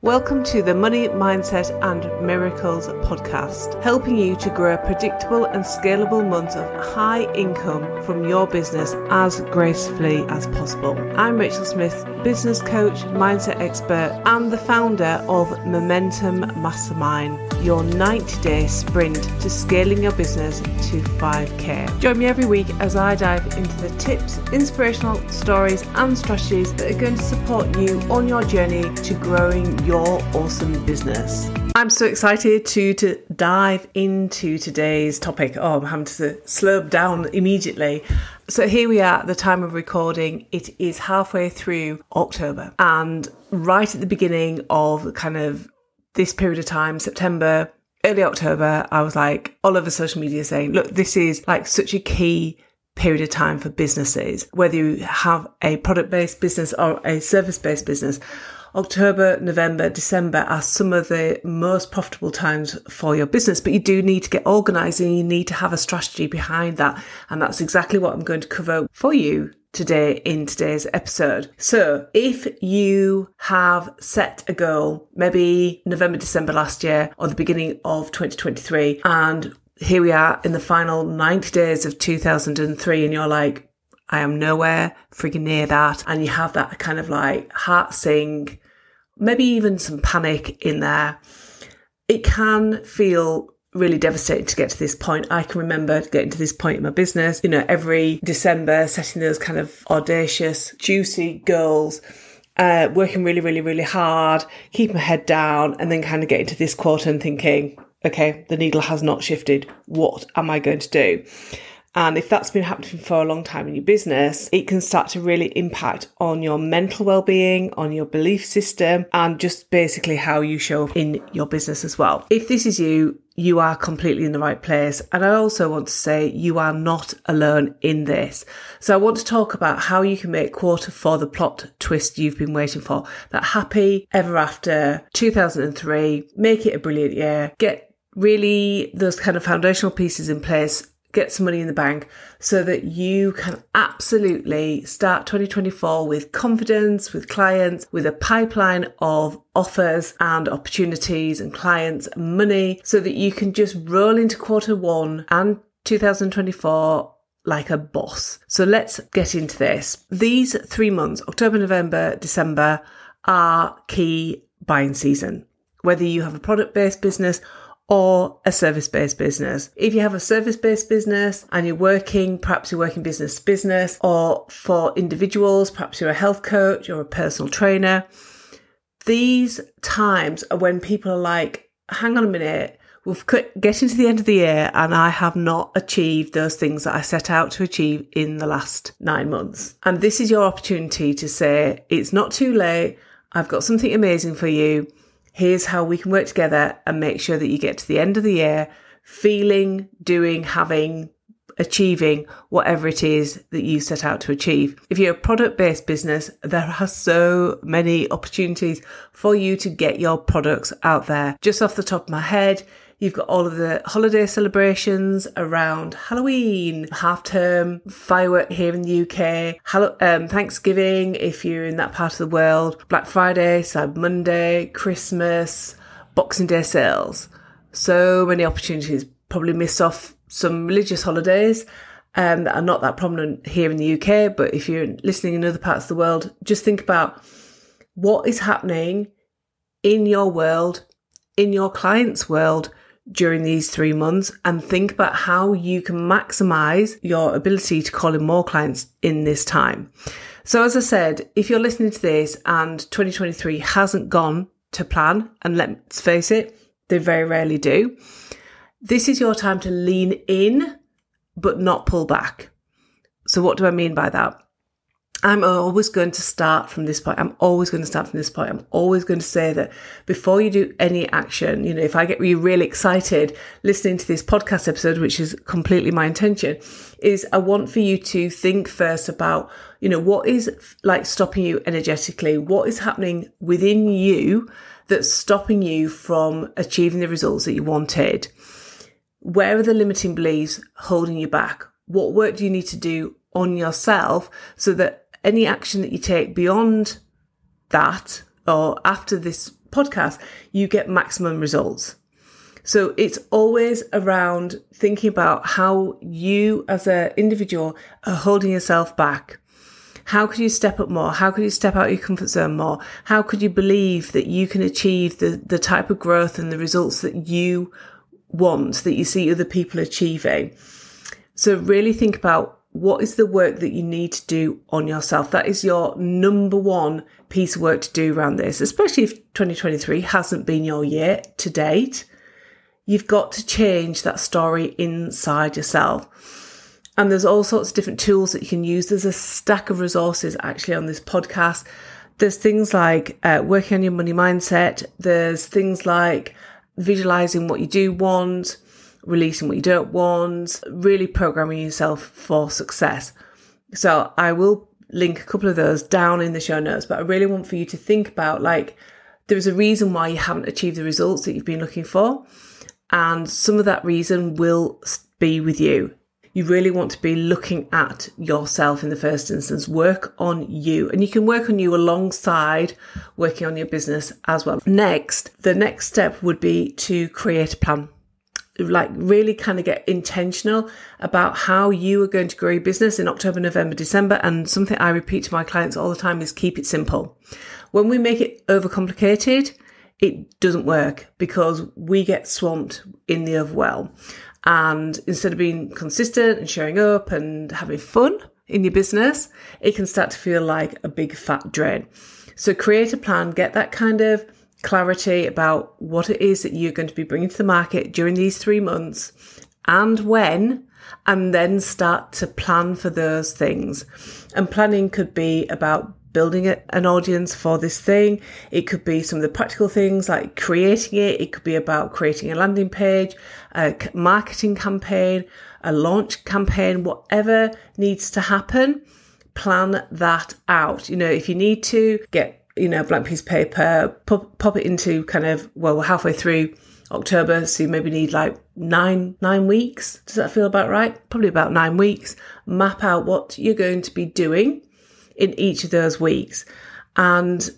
Welcome to the Money, Mindset and Miracles podcast, helping you to grow a predictable and scalable month of high income from your business as gracefully as possible. I'm Rachel Smith, business coach, mindset expert, and the founder of Momentum Mastermind, your 90-day sprint to scaling your business to 5K. Join me every week as I dive into the tips, inspirational stories, and strategies that are going to support you on your journey to growing your awesome business. I'm so excited to dive into today's topic. I'm having to slow down immediately. So here we are at the time of recording. It is halfway through October, and right at the beginning of kind of this period of time, September, early October, I was like all over social media saying, look, this is like such a key period of time for businesses, whether you have a product-based business or a service-based business. October, November, December are some of the most profitable times for your business, but you do need to get organised and you need to have a strategy behind that. And that's exactly what I'm going to cover for you today in today's episode. So if you have set a goal, maybe November, December last year or the beginning of 2023, and here we are in the final 90 days of 2003, and you're like, I am nowhere frigging near that. And you have that kind of like heart sink, maybe even some panic in there. It can feel really devastating to get to this point. I can remember getting to this point in my business, every December, setting those kind of audacious, juicy goals, working really, really, really hard, keeping my head down, and then kind of getting to this quarter and thinking, okay, the needle has not shifted. What am I going to do? And if that's been happening for a long time in your business, it can start to really impact on your mental well-being, on your belief system, and just basically how you show up in your business as well. If this is you, you are completely in the right place. And I also want to say you are not alone in this. So I want to talk about how you can make quarter four the plot twist you've been waiting for. That happy ever after 2003, make it a brilliant year, get really those kind of foundational pieces in place, get some money in the bank so that you can absolutely start 2024 with confidence, with clients, with a pipeline of offers and opportunities and clients and money, so that you can just roll into quarter one and 2024 like a boss. So let's get into this. These 3 months, October, November, December, are key buying season, whether you have a product-based business or a service-based business. If you have a service-based business and perhaps you're working business to business, or for individuals, perhaps you're a health coach or a personal trainer, these times are when people are like, hang on a minute, we're getting to the end of the year and I have not achieved those things that I set out to achieve in the last 9 months. And this is your opportunity to say, it's not too late. I've got something amazing for you. Here's how we can work together and make sure that you get to the end of the year feeling, doing, having, achieving whatever it is that you set out to achieve. If you're a product-based business, there are so many opportunities for you to get your products out there. Just off the top of my head, you've got all of the holiday celebrations around Halloween, half-term, firework here in the UK, Thanksgiving if you're in that part of the world, Black Friday, Cyber Monday, Christmas, Boxing Day sales. So many opportunities. Probably missed off some religious holidays that are not that prominent here in the UK, but if you're listening in other parts of the world, just think about what is happening in your world, in your client's world, during these 3 months, and think about how you can maximize your ability to call in more clients in this time. So as I said, if you're listening to this and 2023 hasn't gone to plan, and let's face it, they very rarely do, this is your time to lean in, but not pull back. So what do I mean by that? I'm always going to start from this point. I'm always going to say that before you do any action, if I get you really excited listening to this podcast episode, which is completely my intention, is I want for you to think first about, what is like stopping you energetically? What is happening within you that's stopping you from achieving the results that you wanted? Where are the limiting beliefs holding you back? What work do you need to do on yourself so that any action that you take beyond that or after this podcast, you get maximum results. So it's always around thinking about how you as an individual are holding yourself back. How could you step up more? How could you step out of your comfort zone more? How could you believe that you can achieve the type of growth and the results that you want, that you see other people achieving? So really think about what is the work that you need to do on yourself. That is your number one piece of work to do around this, especially if 2023 hasn't been your year to date. You've got to change that story inside yourself. And there's all sorts of different tools that you can use. There's a stack of resources actually on this podcast. There's things like working on your money mindset. There's things like visualizing what you do want, releasing what you don't want, really programming yourself for success. So I will link a couple of those down in the show notes, but I really want for you to think about, like, there's a reason why you haven't achieved the results that you've been looking for. And some of that reason will be with you. You really want to be looking at yourself in the first instance. Work on you. And you can work on you alongside working on your business as well. Next, the next step would be to create a plan. Like really kind of get intentional about how you are going to grow your business in October, November, December. And something I repeat to my clients all the time is keep it simple. When we make it overcomplicated, it doesn't work because we get swamped in the overwhelm. And instead of being consistent and showing up and having fun in your business, it can start to feel like a big fat drain. So create a plan, get that kind of clarity about what it is that you're going to be bringing to the market during these 3 months and when, and then start to plan for those things. And planning could be about building an audience for this thing. It could be some of the practical things like creating it. It could be about creating a landing page, a marketing campaign, a launch campaign, whatever needs to happen. Plan that out. If you need to get, a blank piece of paper, pop it into we're halfway through October. So you maybe need like nine weeks. Does that feel about right? Probably about 9 weeks. Map out what you're going to be doing in each of those weeks. And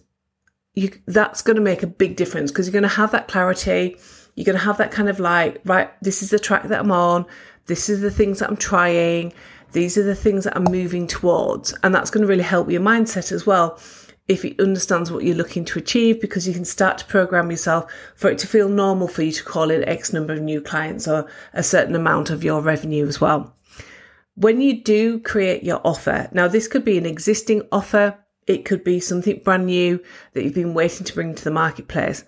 that's going to make a big difference because you're going to have that clarity. You're going to have that kind of like, right, this is the track that I'm on. This is the things that I'm trying. These are the things that I'm moving towards. And that's going to really help your mindset as well if it understands what you're looking to achieve, because you can start to program yourself for it to feel normal for you to call in X number of new clients or a certain amount of your revenue as well. When you do create your offer, now this could be an existing offer, it could be something brand new that you've been waiting to bring to the marketplace.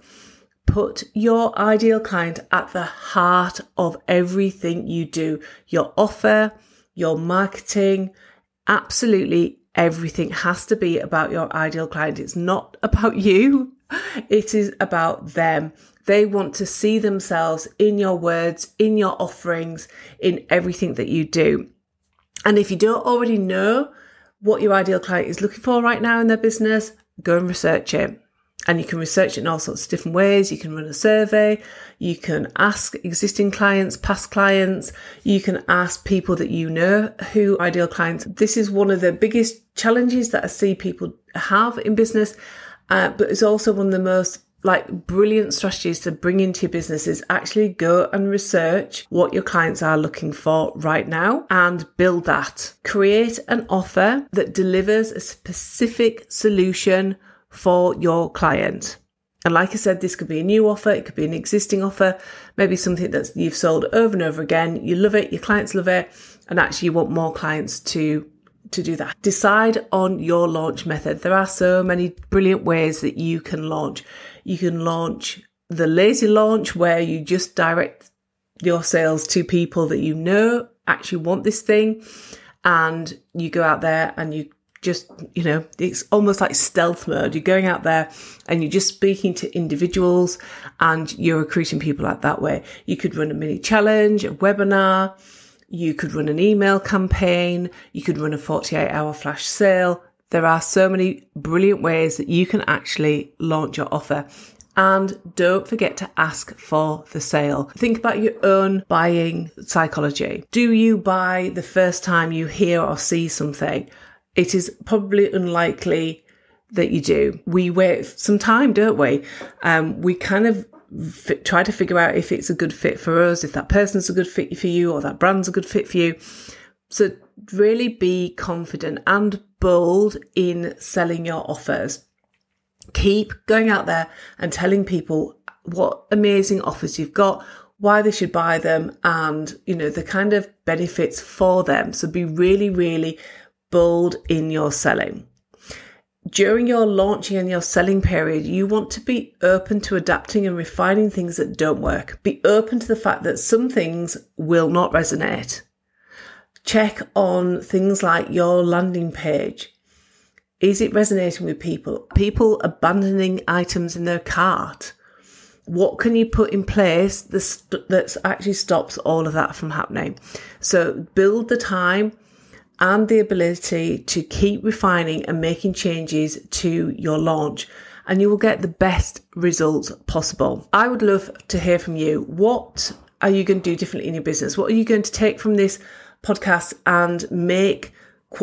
Put your ideal client at the heart of everything you do. Your offer, your marketing, absolutely everything has to be about your ideal client. It's not about you. It is about them. They want to see themselves in your words, in your offerings, in everything that you do. And if you don't already know what your ideal client is looking for right now in their business, go and research it. And you can research it in all sorts of different ways. You can run a survey. You can ask existing clients, past clients. You can ask people that you know who are ideal clients. This is one of the biggest challenges that I see people have in business, but it's also one of the most brilliant strategies to bring into your business is actually go and research what your clients are looking for right now and build that. Create an offer that delivers a specific solution for your client. And like I said, this could be a new offer, it could be an existing offer, maybe something that you've sold over and over again. You love it, your clients love it, and actually you want more clients to do that. Decide on your launch method. There are so many brilliant ways that you can launch. You can launch the lazy launch where you just direct your sales to people that you know actually want this thing, and you go out there and you just, it's almost like stealth mode. You're going out there and you're just speaking to individuals and you're recruiting people like that way. You could run a mini challenge, a webinar. You could run an email campaign. You could run a 48-hour flash sale. There are so many brilliant ways that you can actually launch your offer. And don't forget to ask for the sale. Think about your own buying psychology. Do you buy the first time you hear or see something? It is probably unlikely that you do, we wait some time, don't we? We kind of try to figure out if it's a good fit for us, if that person's a good fit for you, or that brand's a good fit for you. So really be confident and bold in selling your offers. Keep going out there and telling people what amazing offers you've got, why they should buy them, and, the kind of benefits for them. So be really, really bold in your selling. During your launching and your selling period, you want to be open to adapting and refining things that don't work. Be open to the fact that some things will not resonate. Check on things like your landing page. Is it resonating with people? People abandoning items in their cart? What can you put in place that actually stops all of that from happening? So build the time and the ability to keep refining and making changes to your launch, and you will get the best results possible. I would love to hear from you. What are you going to do differently in your business? What are you going to take from this podcast and make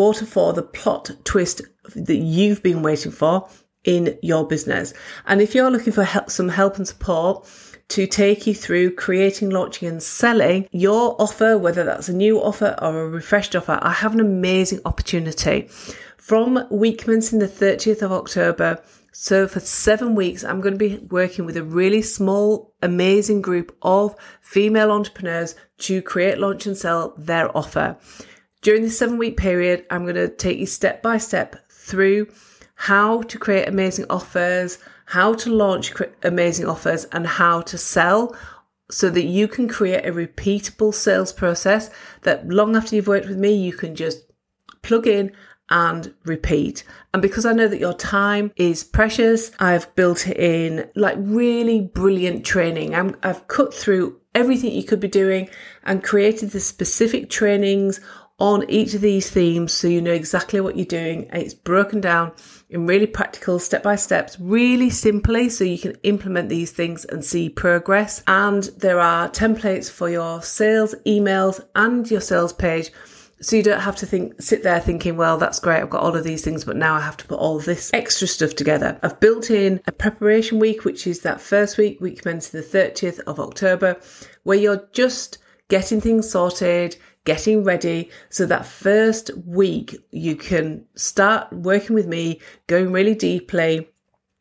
Q4 the plot twist that you've been waiting for in your business? And if you're looking for some help and support to take you through creating, launching and selling your offer, whether that's a new offer or a refreshed offer, I have an amazing opportunity. From week commencing the 30th of October, so for 7 weeks, I'm going to be working with a really small, amazing group of female entrepreneurs to create, launch and sell their offer. During this 7-week period, I'm going to take you step by step through how to create amazing offers, how to launch amazing offers, and how to sell so that you can create a repeatable sales process that long after you've worked with me, you can just plug in and repeat. And because I know that your time is precious, I've built in really brilliant training. I've cut through everything you could be doing and created the specific trainings on each of these themes so you know exactly what you're doing. And it's broken down in really practical step-by-steps, really simply, so you can implement these things and see progress. And there are templates for your sales emails and your sales page, so you don't have to sit there thinking, well, that's great, I've got all of these things, but now I have to put all this extra stuff together. I've built in a preparation week, which is that first week commencing the 30th of October, where you're just getting things sorted, getting ready. So that first week, you can start working with me, going really deeply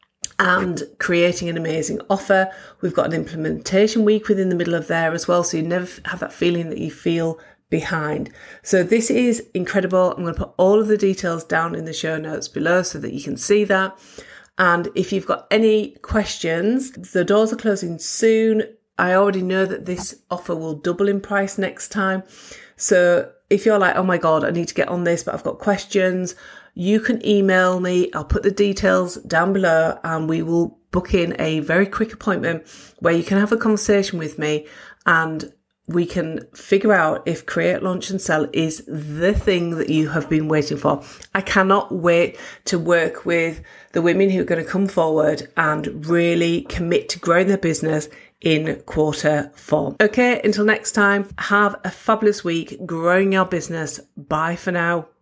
and creating an amazing offer. We've got an implementation week within the middle of there as well, so you never have that feeling that you feel behind. So this is incredible. I'm going to put all of the details down in the show notes below so that you can see that. And if you've got any questions, the doors are closing soon. I already know that this offer will double in price next time. So if you're like, oh my God, I need to get on this, but I've got questions, you can email me. I'll put the details down below and we will book in a very quick appointment where you can have a conversation with me and we can figure out if Create, Launch and Sell is the thing that you have been waiting for. I cannot wait to work with the women who are going to come forward and really commit to growing their business in Q4. Okay, until next time, have a fabulous week growing your business. Bye for now.